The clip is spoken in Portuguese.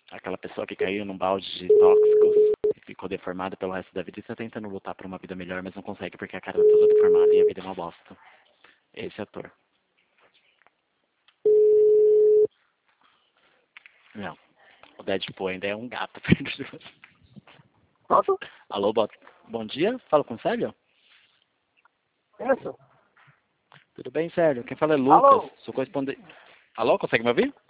Aquela pessoa que caiu num balde de tóxicos e ficou deformada pelo resto da vida e está tentando lutar por uma vida melhor, mas não consegue porque a cara tá toda deformada e a vida é uma bosta. Esse ator. Não. O Deadpool ainda é um gato perto de você. Pronto? Alô, bom dia? Falo com o Célio? Isso. Tudo bem, Célio? Quem fala é Lucas. Alô? Sou correspondente. Alô, consegue me ouvir?